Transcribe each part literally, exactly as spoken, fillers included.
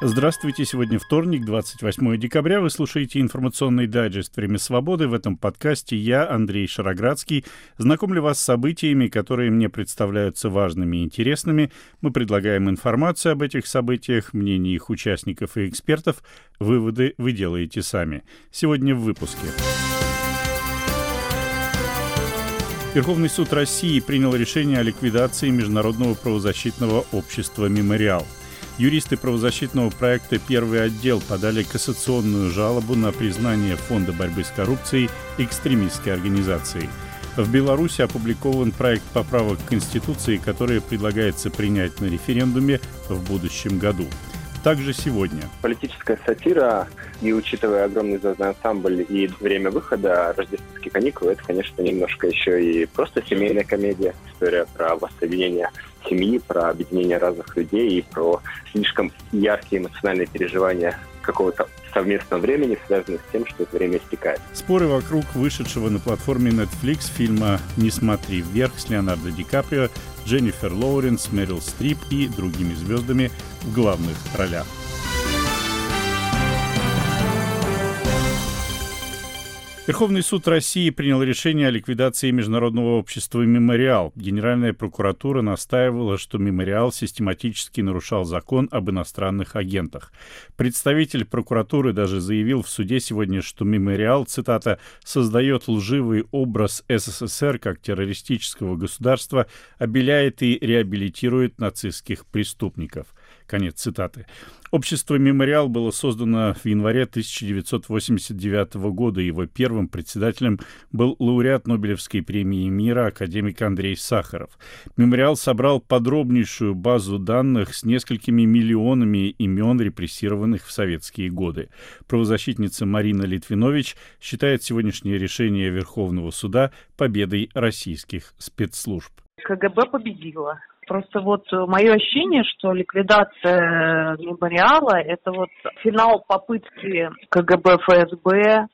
Здравствуйте, сегодня вторник, двадцать восьмое декабря. Вы слушаете информационный дайджест «Время свободы». В этом подкасте я, Андрей Шароградский, знакомлю вас с событиями, которые мне представляются важными и интересными. Мы предлагаем информацию об этих событиях, мнения их участников и экспертов. Выводы вы делаете сами. Сегодня в выпуске. Верховный суд России принял решение о ликвидации Международного правозащитного общества «Мемориал». Юристы правозащитного проекта «Первый отдел» подали кассационную жалобу на признание Фонда борьбы с коррупцией экстремистской организацией. В Беларуси опубликован проект поправок к Конституции, который предлагается принять на референдуме в будущем году. Также сегодня. Политическая сатира, и учитывая огромный звездный ансамбль и время выхода, рождественские каникулы, это, конечно, немножко еще и просто семейная комедия. История про воссоединение семьи, про объединение разных людей и про слишком яркие эмоциональные переживания какого-то совместного времени, связанных с тем, что это время истекает. Споры вокруг вышедшего на платформе Netflix фильма «Не смотри вверх» с Леонардо Ди Каприо, Дженнифер Лоуренс, Мэрил Стрип и другими звездами в главных ролях. Верховный суд России принял решение о ликвидации Международного общества «Мемориал». Генеральная прокуратура настаивала, что «Мемориал» систематически нарушал закон об иностранных агентах. Представитель прокуратуры даже заявил в суде сегодня, что «Мемориал», цитата, «создает лживый образ СССР как террористического государства, обеляет и реабилитирует нацистских преступников». Конец цитаты. Общество «Мемориал» было создано в январе тысяча девятьсот восемьдесят девятого года. Его первым председателем был лауреат Нобелевской премии мира академик Андрей Сахаров. «Мемориал» собрал подробнейшую базу данных с несколькими миллионами имен репрессированных в советские годы. Правозащитница Марина Литвинович считает сегодняшнее решение Верховного суда победой российских спецслужб. КГБ победила. Просто вот мое ощущение, что ликвидация «Мемориала» — это вот финал попытки КГБ, ФСБ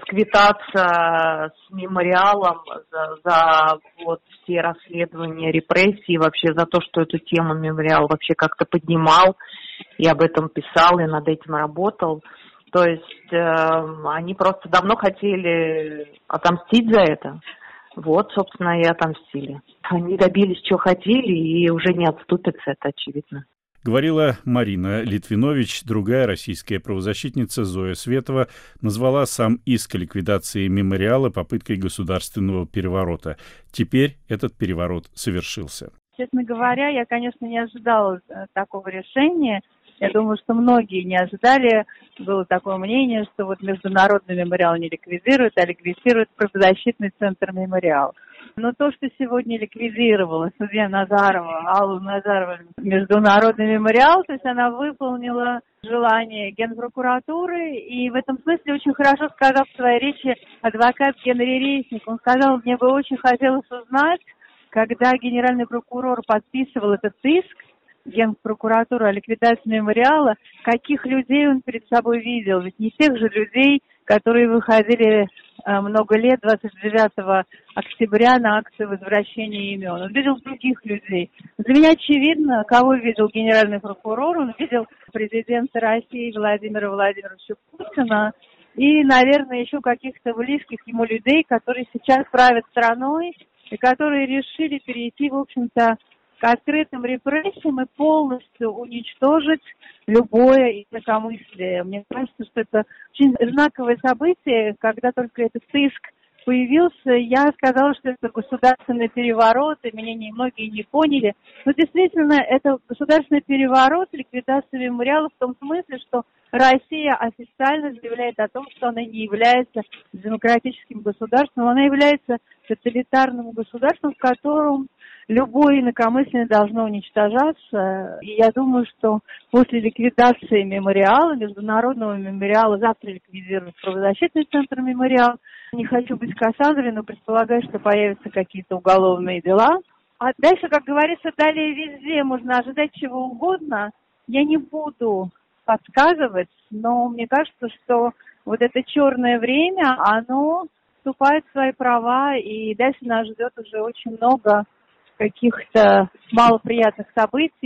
расквитаться с «Мемориалом» за, за вот все расследования репрессий, вообще за то, что эту тему «Мемориал» вообще как-то поднимал, и об этом писал, и над этим работал. То есть э, они просто давно хотели отомстить за это. Вот, собственно, и отомстили. Они добились, чего хотели, и уже не отступятся, это очевидно. Говорила Марина Литвинович. Другая российская правозащитница Зоя Светова назвала сам иск о ликвидации «Мемориала» попыткой государственного переворота. Теперь этот переворот совершился. Честно говоря, я, конечно, не ожидала такого решения. Я думаю, что многие не ожидали. Было такое мнение, что вот Международный мемориал не ликвидируют, а ликвидирует правозащитный центр «Мемориал». Но то, что сегодня ликвидировала судья Назарова, Алла Назарова, Международный мемориал, то есть она выполнила желание Генпрокуратуры, и в этом смысле очень хорошо сказал в своей речи адвокат Генри Резник. Он сказал, мне бы очень хотелось узнать, когда генеральный прокурор подписывал этот иск, Генпрокуратура о ликвидации мемориала, каких людей он перед собой видел. Ведь не тех же людей, которые выходили э, много лет, двадцать девятого октября, на акцию возвращения имен. Он видел других людей. Для меня очевидно, кого видел генеральный прокурор. Он видел президента России Владимира Владимировича Путина и, наверное, еще каких-то близких ему людей, которые сейчас правят страной и которые решили перейти, в общем-то, к открытым репрессиям и полностью уничтожить любое инакомыслие. Мне кажется, что это очень знаковое событие. Когда только этот иск появился, я сказала, что это государственный переворот, и меня многие не поняли. Но действительно, это государственный переворот, ликвидация мемориала в том смысле, что Россия официально заявляет о том, что она не является демократическим государством, она является тоталитарным государством, в котором любое инакомыслие должно уничтожаться. И я думаю, что после ликвидации мемориала, международного мемориала, завтра ликвидируют правозащитный центр «Мемориал». Не хочу быть Кассандрой, но предполагаю, что появятся какие-то уголовные дела. А дальше, как говорится, далее везде можно ожидать чего угодно. Я не буду подсказывать, но мне кажется, что вот это черное время, оно вступает в свои права, и дальше нас ждет уже очень много каких-то малоприятных событий.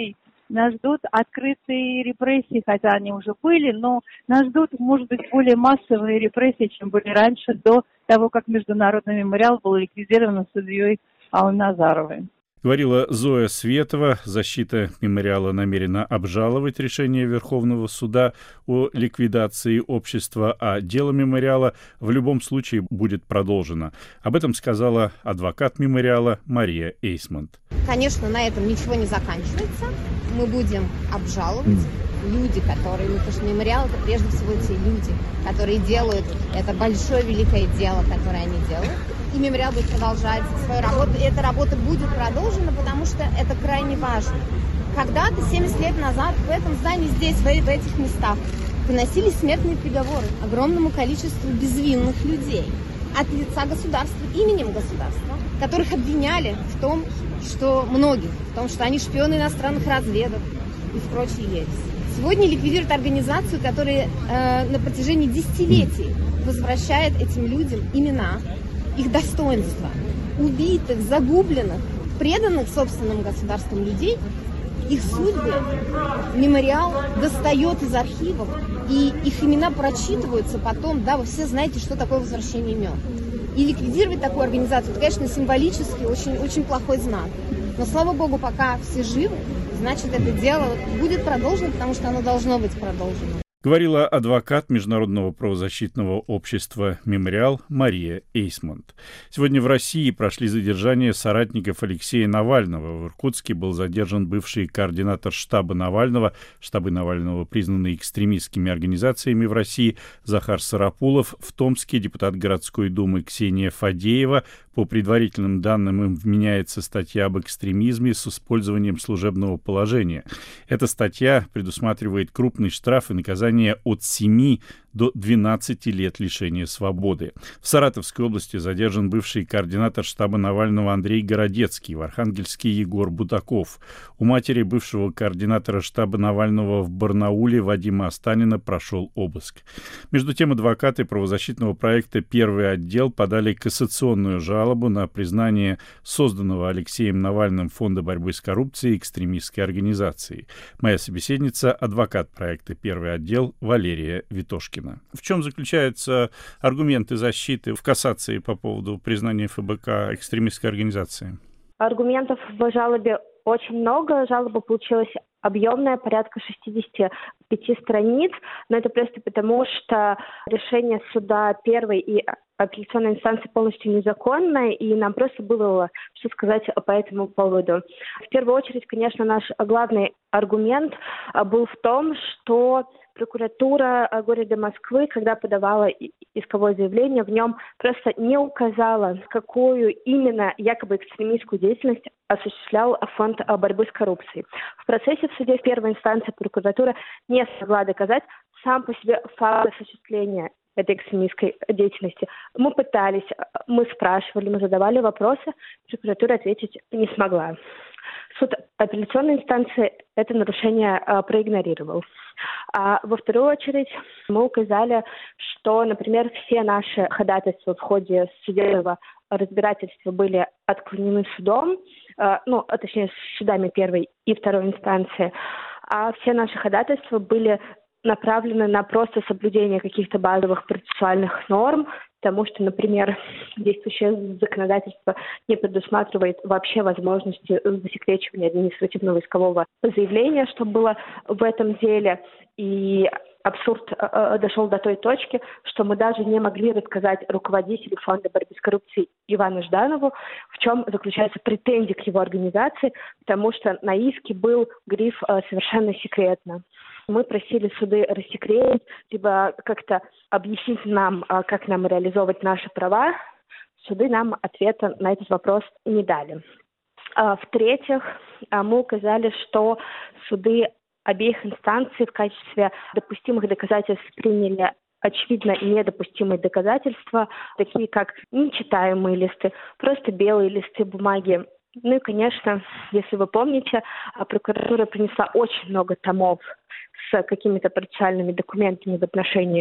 нас ждут открытые репрессии, хотя они уже были, но нас ждут, может быть, более массовые репрессии, чем были раньше, до того, как Международный мемориал был ликвидирован судьей Алназаровой. Говорила Зоя Светова. Защита мемориала намерена обжаловать решение Верховного суда о ликвидации общества, а дело мемориала в любом случае будет продолжено. Об этом сказала адвокат мемориала Мария Эйсмонт. Конечно, на этом ничего не заканчивается. Мы будем обжаловать. Люди, которые, ну, потому что мемориал — это прежде всего те люди, которые делают это большое, великое дело, которое они делают. И мемориал будет продолжать свою работу. И эта работа будет продолжена, потому что это крайне важно. Когда-то, семьдесят лет назад, в этом здании, здесь, в этих местах, выносились смертные приговоры огромному количеству безвинных людей от лица государства, именем государства, которых обвиняли в том, что многих, в том, что они шпионы иностранных разведок и в прочей ереси. Сегодня ликвидируют организацию, которая э, на протяжении десятилетий возвращает этим людям имена, их достоинства, убитых, загубленных, преданных собственным государством людей, их судьбы мемориал достает из архивов, и их имена прочитываются потом, да, вы все знаете, что такое возвращение имен. И ликвидировать такую организацию, это, конечно, символически очень, очень плохой знак. Но, слава богу, пока все живы, значит, это дело будет продолжено, потому что оно должно быть продолжено. Говорила адвокат Международного правозащитного общества «Мемориал» Мария Эйсмонт. Сегодня в России прошли задержания соратников Алексея Навального. В Иркутске был задержан бывший координатор штаба Навального. Штабы Навального признаны экстремистскими организациями в России Захар Сарапулов. В Томске депутат городской думы Ксения Фадеева. По предварительным данным, им вменяется статья об экстремизме с использованием служебного положения. Эта статья предусматривает крупный штраф и наказание от семи до двенадцати лет лишения свободы. В Саратовской области задержан бывший координатор штаба Навального Андрей Городецкий, в Архангельске Егор Будаков. У матери бывшего координатора штаба Навального в Барнауле Вадима Останина прошел обыск. Между тем, адвокаты правозащитного проекта «Первый отдел» подали кассационную жалобу на признание созданного Алексеем Навальным Фонда борьбы с коррупцией экстремистской организацией. Моя собеседница — адвокат проекта «Первый отдел» Валерия Витошкина. В чем заключаются аргументы защиты в кассации по поводу признания эф бэ ка экстремистской организацией? Аргументов в жалобе очень много. Жалоба получилась объемная, порядка шестьдесят пять страниц, но это просто потому, что решение суда первой и апелляционной инстанции полностью незаконное, и нам просто было что сказать по этому поводу. В первую очередь, конечно, наш главный аргумент был в том, что прокуратура города Москвы, когда подавала исковое заявление, в нем просто не указала, какую именно якобы экстремистскую деятельность осуществлял фонд борьбы с коррупцией. В процессе в суде в первой инстанции прокуратура не смогла доказать сам по себе факт осуществления этой экстремистской деятельности. Мы пытались, мы спрашивали, мы задавали вопросы, прокуратура ответить не смогла. Суд апелляционной инстанции это нарушение а, проигнорировал. А во вторую очередь мы указали, что, например, все наши ходатайства в ходе судебного разбирательства были отклонены судом, а, ну, а точнее, судами первой и второй инстанции, а все наши ходатайства были направлены на просто соблюдение каких-то базовых процессуальных норм, потому что, например, действующее законодательство не предусматривает вообще возможности засекречивания административного искового заявления, что было в этом деле. И абсурд э, дошел до той точки, что мы даже не могли рассказать руководителю Фонда борьбы с коррупцией Ивану Жданову, в чем заключается претензия к его организации, потому что на иске был гриф э, «совершенно секретно». Мы просили суды рассекретить, либо как-то объяснить нам, как нам реализовывать наши права. Суды нам ответа на этот вопрос не дали. В-третьих, мы указали, что суды обеих инстанций в качестве допустимых доказательств приняли очевидно недопустимые доказательства, такие как нечитаемые листы, просто белые листы бумаги. Ну и, конечно, если вы помните, прокуратура принесла очень много томов с какими-то процессуальными документами в отношении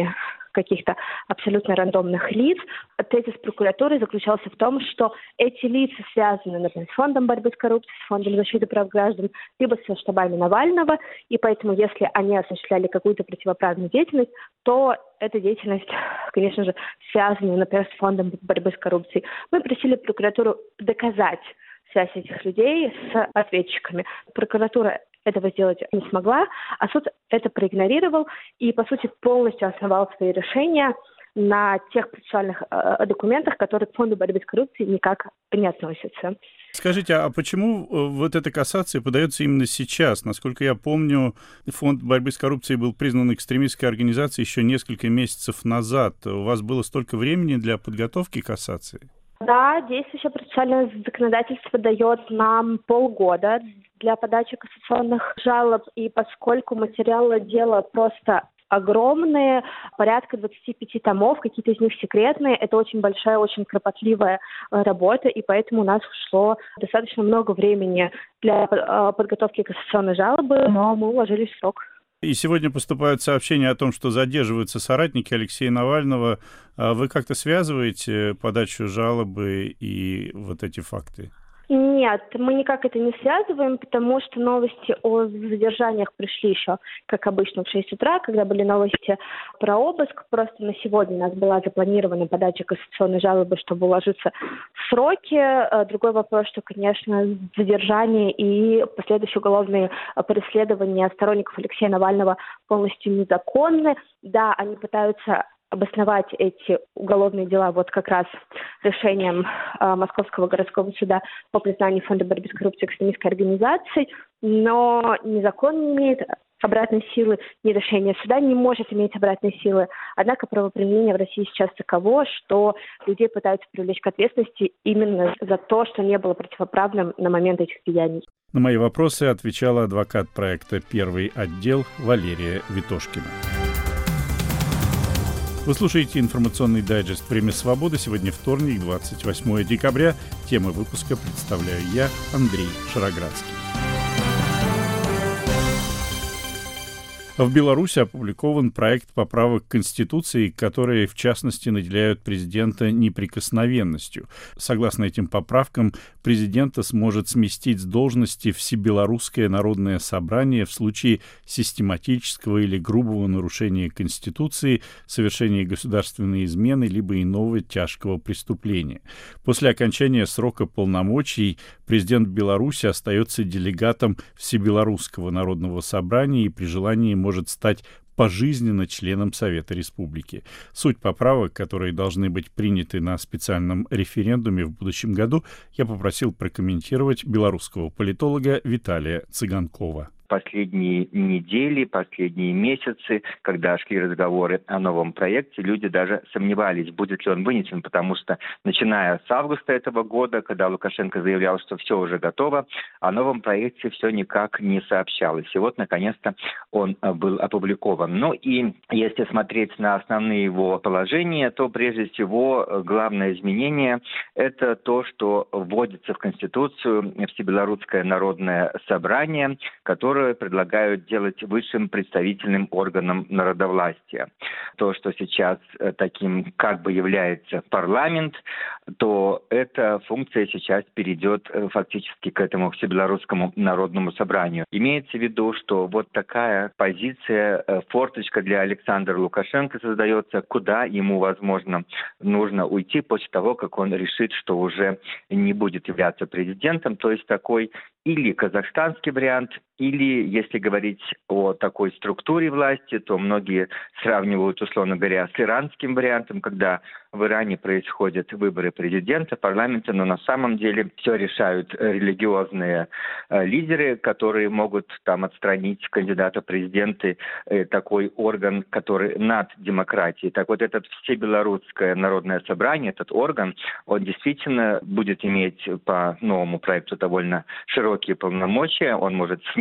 каких-то абсолютно рандомных лиц. Тезис прокуратуры заключался в том, что эти лица связаны, например, с Фондом борьбы с коррупцией, с Фондом защиты прав граждан, либо со штабами Навального, и поэтому, если они осуществляли какую-то противоправную деятельность, то эта деятельность, конечно же, связана, например, с Фондом борьбы с коррупцией. Мы просили прокуратуру доказать связь этих людей с ответчиками. Прокуратура этого сделать не смогла, а суд это проигнорировал и, по сути, полностью основал свои решения на тех процессуальных э, документах, которые к Фонду борьбы с коррупцией никак не относятся. Скажите, а почему вот эта кассация подается именно сейчас? Насколько я помню, Фонд борьбы с коррупцией был признан экстремистской организацией еще несколько месяцев назад. У вас было столько времени для подготовки кассации? Да, действующее процессуальное законодательство дает нам полгода для подачи кассационных жалоб, и поскольку материалы дела просто огромные, порядка двадцати пяти томов, какие-то из них секретные, это очень большая, очень кропотливая работа, и поэтому у нас ушло достаточно много времени для подготовки кассационной жалобы, но мы уложились в срок. И сегодня поступают сообщения о том, что задерживаются соратники Алексея Навального. Вы как-то связываете подачу жалобы и вот эти факты? Нет, мы никак это не связываем, потому что новости о задержаниях пришли еще, как обычно, в шесть утра, когда были новости про обыск. Просто на сегодня у нас была запланирована подача кассационной жалобы, чтобы уложиться в сроки. Другой вопрос, что, конечно, задержание и последующие уголовные преследования сторонников Алексея Навального полностью незаконны. Да, они пытаются обосновать эти уголовные дела вот как раз решением э, Московского городского суда по признанию Фонда борьбы с коррупцией экстремистской организацией, но ни закон не имеет обратной силы, ни решение суда не может иметь обратной силы. Однако правоприменение в России сейчас таково, что людей пытаются привлечь к ответственности именно за то, что не было противоправным на момент этих деяний. На мои вопросы отвечала адвокат проекта «Первый отдел» Валерия Витошкина. Вы слушаете информационный дайджест «Время свободы». Сегодня вторник, двадцать восьмое декабря. Темы выпуска представляю я, Андрей Шароградский. В Беларуси опубликован проект поправок к Конституции, которые, в частности, наделяют президента неприкосновенностью. Согласно этим поправкам, президента сможет сместить с должности Всебелорусское народное собрание в случае систематического или грубого нарушения Конституции, совершения государственной измены либо иного тяжкого преступления. После окончания срока полномочий президент Беларуси остается делегатом Всебелорусского народного собрания и при желании может стать пожизненно членом Совета Республики. Суть поправок, которые должны быть приняты на специальном референдуме в будущем году, я попросил прокомментировать белорусского политолога Виталия Цыганкова. Последние недели, последние месяцы, когда шли разговоры о новом проекте, люди даже сомневались, будет ли он вынесен, потому что, начиная с августа этого года, когда Лукашенко заявлял, что все уже готово, о новом проекте все никак не сообщалось. И вот, наконец-то, он был опубликован. Ну и если смотреть на основные его положения, то, прежде всего, главное изменение – это то, что вводится в Конституцию Всебелорусское народное собрание, которое предлагают делать высшим представительным органом народовластия. То, что сейчас таким как бы является парламент, то эта функция сейчас перейдет фактически к этому Всебелорусскому народному собранию. Имеется в виду, что вот такая позиция, форточка для Александра Лукашенко создается, куда ему, возможно, нужно уйти после того, как он решит, что уже не будет являться президентом, то есть такой или казахстанский вариант, или, если говорить о такой структуре власти, то многие сравнивают, условно говоря, с иранским вариантом, когда в Иране происходят выборы президента, парламента, но на самом деле все решают религиозные э, лидеры, которые могут там отстранить кандидата в президенты, э, такой орган, который над демократией. Так вот, этот Всебелорусское народное собрание, этот орган, он действительно будет иметь по новому проекту довольно широкие полномочия, он может снимать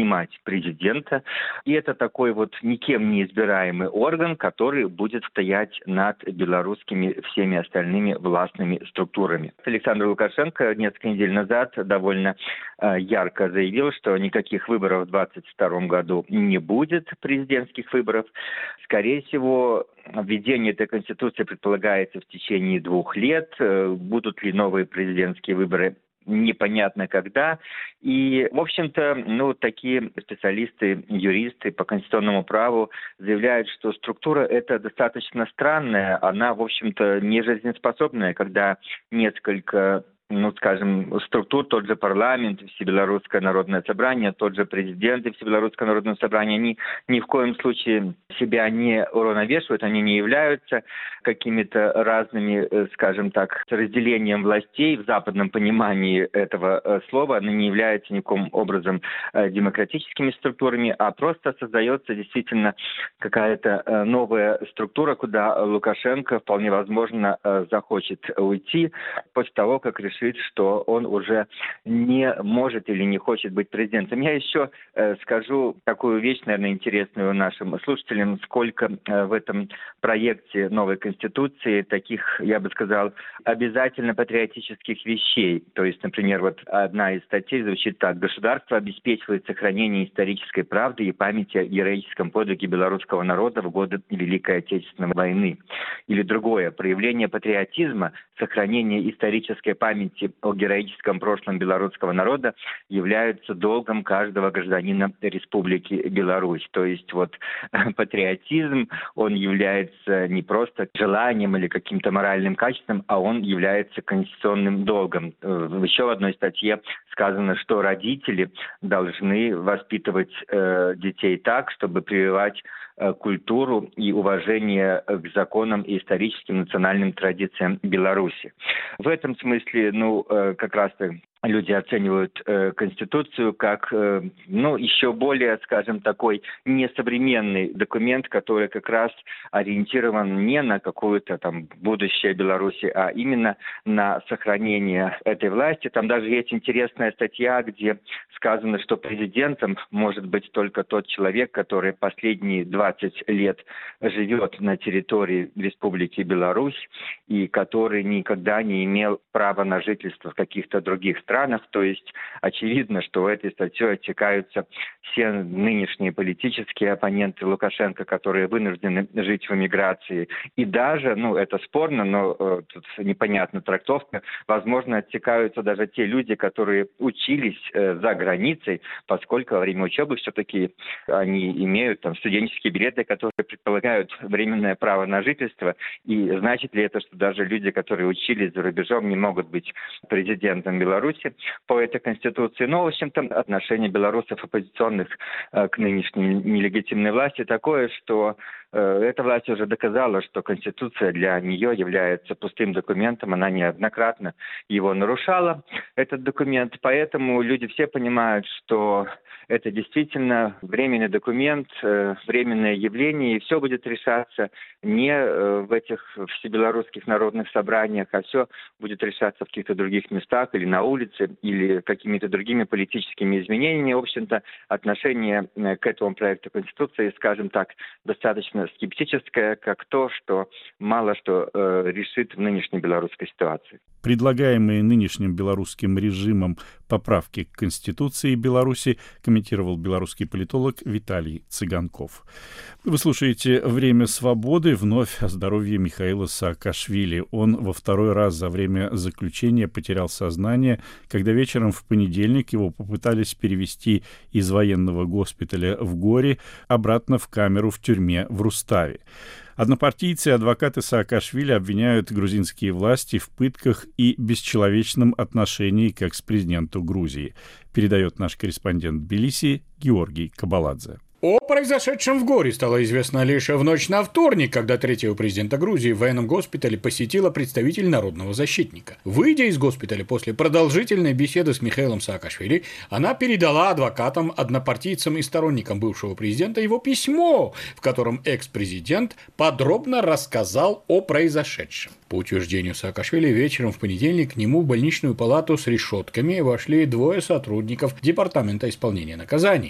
снимать президента. И это такой вот никем не избираемый орган, который будет стоять над белорусскими всеми остальными властными структурами. Александр Лукашенко несколько недель назад довольно э, ярко заявил, что никаких выборов в двадцать втором году не будет, президентских выборов. Скорее всего, введение этой конституции предполагается в течение двух лет. Будут ли новые президентские выборы? Непонятно когда. И, в общем-то, ну, такие специалисты, юристы по конституционному праву заявляют, что структура эта достаточно странная. Она, в общем-то, не жизнеспособная, когда несколько, ну, скажем, структур, тот же парламент, Всебелорусское народное собрание, тот же президент и Всебелорусское народное собрание, они ни в коем случае себя не уравновешивают, они не являются какими-то разными, скажем так, разделением властей в западном понимании этого слова, они не являются никаким образом демократическими структурами, а просто создается действительно какая-то новая структура, куда Лукашенко вполне возможно захочет уйти после того, как решит, что он уже не может или не хочет быть президентом. Я еще э, скажу такую вещь, наверное, интересную нашим слушателям, сколько э, в этом проекте новой Конституции таких, я бы сказал, обязательно патриотических вещей. То есть, например, вот одна из статей звучит так: «Государство обеспечивает сохранение исторической правды и памяти о героическом подвиге белорусского народа в годы Великой Отечественной войны». Или другое: «Проявление патриотизма, сохранение исторической памяти о героическом прошлом белорусского народа являются долгом каждого гражданина Республики Беларусь». То есть вот патриотизм, он является не просто желанием или каким-то моральным качеством, а он является конституционным долгом. В еще в одной статье сказано, что родители должны воспитывать э, детей так, чтобы прививать э, культуру и уважение к законам и историческим национальным традициям Беларуси. В этом смысле, ну, э, как раз-то люди оценивают э, Конституцию как, э, ну, еще более, скажем, такой несовременный документ, который как раз ориентирован не на какое-то там будущее Беларуси, а именно на сохранение этой власти. Там даже есть интересная статья, где сказано, что президентом может быть только тот человек, который последние двадцать лет живет на территории Республики Беларусь и который никогда не имел права на жительство в каких-то других странах. странах, то есть очевидно, что в этой статье отсекаются все нынешние политические оппоненты Лукашенко, которые вынуждены жить в эмиграции. И даже, ну это спорно, но э, тут непонятна трактовка, возможно, отсекаются даже те люди, которые учились э, за границей, поскольку во время учебы все-таки они имеют там студенческие билеты, которые предполагают временное право на жительство. И значит ли это, что даже люди, которые учились за рубежом, не могут быть президентом Беларуси по этой конституции? Но, в общем-то, отношение белорусов оппозиционных э, к нынешней нелегитимной власти такое, что э, эта власть уже доказала, что конституция для нее является пустым документом. Она неоднократно его нарушала, этот документ. Поэтому люди все понимают, что это действительно временный документ, э, временное явление, и все будет решаться не э, в этих всебелорусских народных собраниях, а все будет решаться в каких-то других местах или на улице, или какими-то другими политическими изменениями. В общем-то, отношение к этому проекту Конституции, скажем так, достаточно скептическое, как то, что мало что э, решит в нынешней белорусской ситуации. Предлагаемые нынешним белорусским режимом поправки к Конституции Беларуси комментировал белорусский политолог Виталий Цыганков. Вы слушаете «Время свободы». Вновь о здоровье Михаила Саакашвили. Он во второй раз за время заключения потерял сознание, когда вечером в понедельник его попытались перевести из военного госпиталя в Горе обратно в камеру в тюрьме в Руставе. Однопартийцы и адвокаты Саакашвили обвиняют грузинские власти в пытках и бесчеловечном отношении к экс-президенту Грузии, передает наш корреспондент в Тбилиси Георгий Кабаладзе. О произошедшем в Горе стало известно лишь в ночь на вторник, когда третьего президента Грузии в военном госпитале посетила представитель народного защитника. Выйдя из госпиталя после продолжительной беседы с Михаилом Саакашвили, она передала адвокатам, однопартийцам и сторонникам бывшего президента его письмо, в котором экс-президент подробно рассказал о произошедшем. По утверждению Саакашвили, вечером в понедельник к нему в больничную палату с решетками вошли двое сотрудников Департамента исполнения наказаний.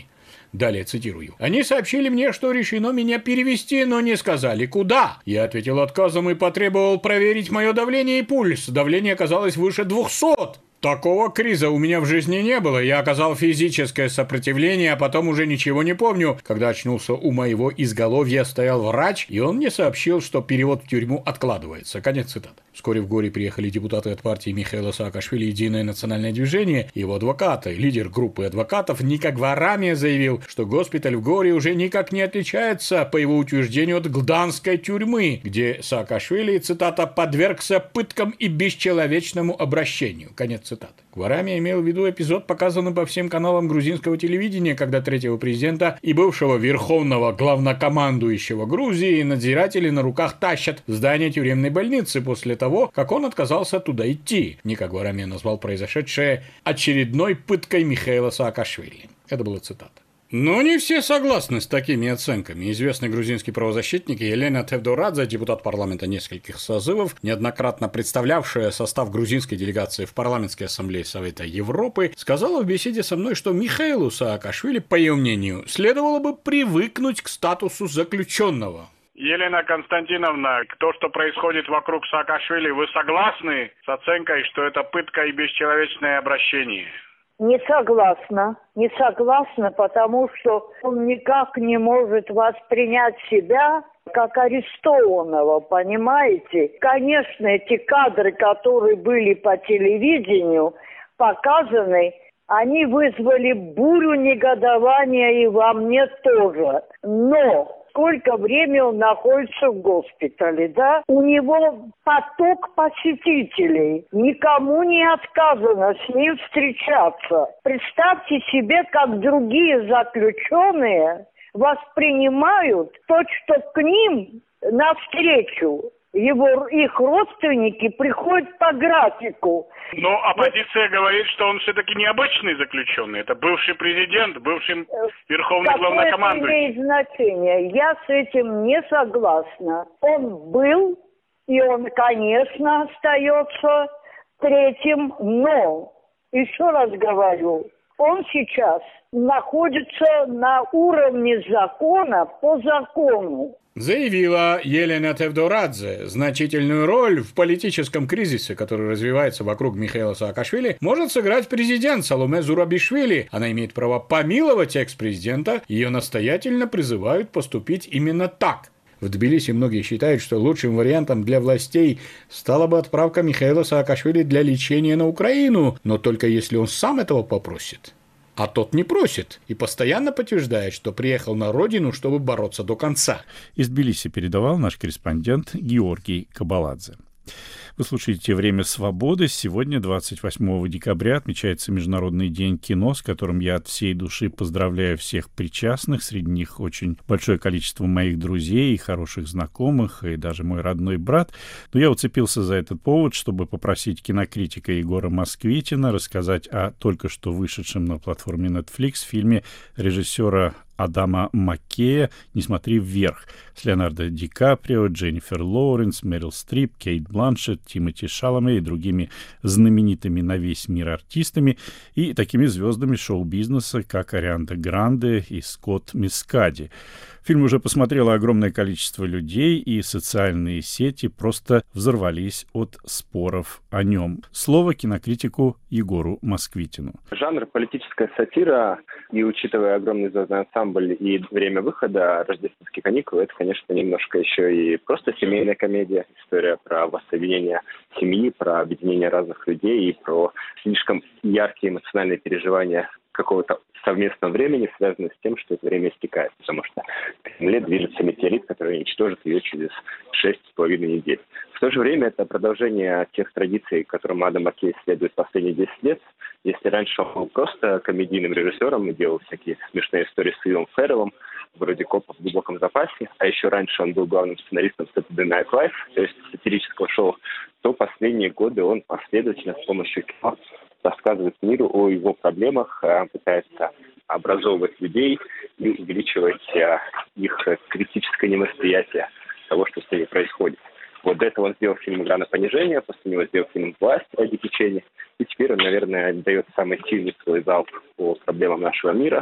Далее цитирую. «Они сообщили мне, что решено меня перевести, но не сказали, куда. Я ответил отказом и потребовал проверить мое давление и пульс. Давление оказалось выше двухсот. Такого криза у меня в жизни не было. Я оказал физическое сопротивление, а потом уже ничего не помню. Когда очнулся, у моего изголовья стоял врач, и он мне сообщил, что перевод в тюрьму откладывается». Конец цитаты. Вскоре в Гори приехали депутаты от партии Михаила Саакашвили «Единое национальное движение» и его адвокаты. Лидер группы адвокатов Ника Гварамия заявил, что госпиталь в Гори уже никак не отличается, по его утверждению, от гданской тюрьмы, где Саакашвили, цитата, «подвергся пыткам и бесчеловечному обращению». Конец цитаты. Гварамия имел в виду эпизод, показанный по всем каналам грузинского телевидения, когда третьего президента и бывшего верховного главнокомандующего Грузии надзиратели на руках тащат в здание тюремной больницы после того, как он отказался туда идти. Ника Гварамия назвал произошедшее очередной пыткой Михаила Саакашвили. Это была цитата. Но не все согласны с такими оценками. Известный грузинский правозащитник Елена Тевдорадзе, депутат парламента нескольких созывов, неоднократно представлявшая состав грузинской делегации в парламентской ассамблее Совета Европы, сказала в беседе со мной, что Михаилу Саакашвили, по ее мнению, следовало бы привыкнуть к статусу заключенного. Елена Константиновна, то, что происходит вокруг Саакашвили, вы согласны с оценкой, что это пытка и бесчеловечное обращение? Не согласна. Не согласна, потому что он никак не может воспринять себя как арестованного, понимаете? Конечно, эти кадры, которые были по телевидению, показаны, они вызвали бурю негодования и во мне тоже. Но сколько времени он находится в госпитале, да? У него поток посетителей. Никому не отказано с ним встречаться. Представьте себе, как другие заключенные воспринимают то, что к ним навстречу его, их родственники приходят по графику. Но оппозиция вот говорит, что он все-таки необычный заключенный. Это бывший президент, бывший верховный главнокомандующий. Какое это имеет значение? Я с этим не согласна. Он был, и он, конечно, остается третьим, но, еще раз говорю, он сейчас находится на уровне закона по закону. Заявила Елена Тевдорадзе. Значительную роль в политическом кризисе, который развивается вокруг Михаила Саакашвили, может сыграть президент Саломе Зурабишвили. Она имеет право помиловать экс-президента. Ее настоятельно призывают поступить именно так. В Тбилиси многие считают, что лучшим вариантом для властей стала бы отправка Михаила Саакашвили для лечения на Украину, но только если он сам этого попросит. А тот не просит и постоянно подтверждает, что приехал на родину, чтобы бороться до конца. Из Тбилиси передавал наш корреспондент Георгий Кабаладзе. Вы слушаете «Время свободы». Сегодня, двадцать восьмого декабря, отмечается Международный день кино, с которым я от всей души поздравляю всех причастных. Среди них очень большое количество моих друзей и хороших знакомых, и даже мой родной брат. Но я уцепился за этот повод, чтобы попросить кинокритика Егора Москвитина рассказать о только что вышедшем на платформе Netflix фильме режиссера Адама Маккея «Не смотри вверх» с Леонардо Ди Каприо, Дженнифер Лоуренс, Мерил Стрип, Кейт Бланшетт, Тимоти Шаламе и другими знаменитыми на весь мир артистами и такими звездами шоу-бизнеса, как Ариана Гранде и Скотт Мискади. Фильм уже посмотрело огромное количество людей, и социальные сети просто взорвались от споров о нем. Слово кинокритику Егору Москвитину. Жанр политическая сатира, и учитывая огромный звездный ансамбль и время выхода, рождественские каникулы, это, конечно, немножко еще и просто семейная комедия. История про воссоединение семьи, про объединение разных людей и про слишком яркие эмоциональные переживания какого-то совместного времени, связанного с тем, что это время истекает, потому что к Земле движется метеорит, который уничтожит ее через шесть с половиной недель. В то же время это продолжение тех традиций, которым Адам Маккей следует последние десять лет. Если раньше он был просто комедийным режиссером и делал всякие смешные истории с Уиллом Ферреллом, вроде «Копа в глубоком запасе», а еще раньше он был главным сценаристом Saturday Night Live, то есть сатирического шоу, то последние годы он последовательно с помощью кино рассказывает миру о его проблемах, пытается образовывать людей и увеличивать их критическое невосприятие того, что с ними происходит. Вот до этого он сделал фильм «Игра на понижение», после него сделал фильм «Власть» ради течения, и теперь он, наверное, дает самый сильный свой залп по проблемам нашего мира.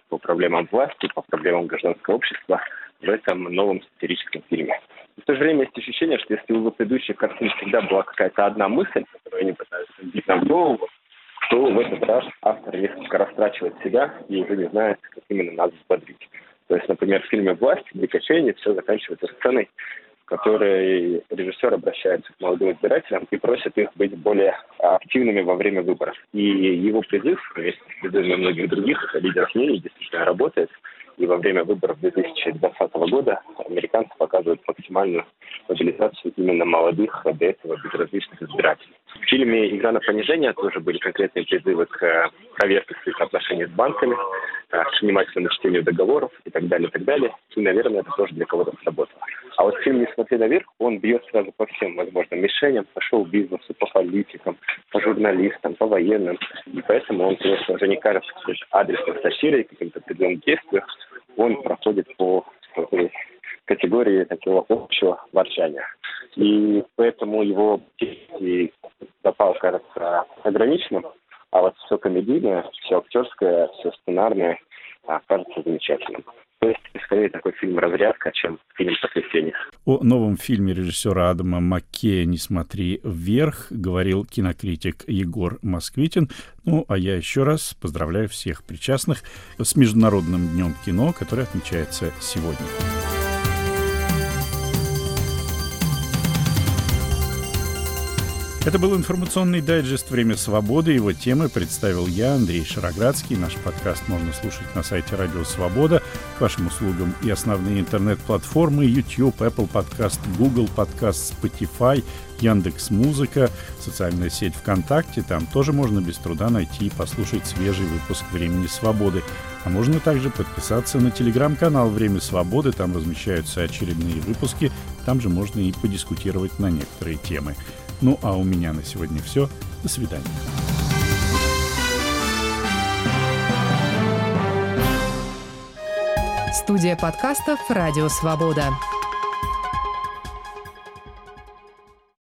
по проблемам власти, по проблемам гражданского общества в этом новом сатирическом фильме. В то же время есть ощущение, что если у его предыдущих картин всегда была какая-то одна мысль, которую они пытаются вбить нам в голову, то в этот раз автор несколько растрачивает себя и уже не знает, как именно нас взбодрить. То есть, например, в фильме «Власть» при качении все заканчивается сценой, в которой режиссер обращается к молодым избирателям и просит их быть более активными во время выборов. И его призыв, вместе с призывами многих других лидеров мнений, действительно работает. И во время выборов две тысячи двадцатого года американцы показывают максимальную мобилизацию именно молодых, а до этого безразличных избирателей. В фильме «Игра на понижение» тоже были конкретные призывы к проверке своих отношений с банками, к внимательному чтению договоров и так далее, и так далее. И, наверное, это тоже для кого-то сработало. А вот фильм «Не смотри наверх», он бьет сразу по всем возможным мишеням, по шоу-бизнесу, по политикам, по журналистам, по военным. И поэтому он, конечно, уже не кажется какой-то адресной сатирой, каким-то определенным действием. Он проходит по такой категории такого общего ворчания. И поэтому его и запал кажется ограниченным, а вот все комедийное, все актерское, все сценарное кажется замечательным. То есть, скорее, такой фильм «Разрядка», чем фильм «Потрясение». О новом фильме режиссера Адама Маккея «Не смотри вверх» говорил кинокритик Егор Москвитин. Ну, а я еще раз поздравляю всех причастных с Международным днем кино, который отмечается сегодня. Это был информационный дайджест «Время свободы». Его темы представил я, Андрей Шароградский. Наш подкаст можно слушать на сайте Радио Свобода. К вашим услугам и основные интернет-платформы YouTube, Apple Podcast, Google Podcast, Spotify, Яндекс.Музыка, социальная сеть ВКонтакте. Там тоже можно без труда найти и послушать свежий выпуск «Времени свободы». А можно также подписаться на телеграм-канал «Время свободы». Там размещаются очередные выпуски. Там же можно и подискутировать на некоторые темы. Ну, а у меня на сегодня все. До свидания. Студия подкастов «Радио Свобода».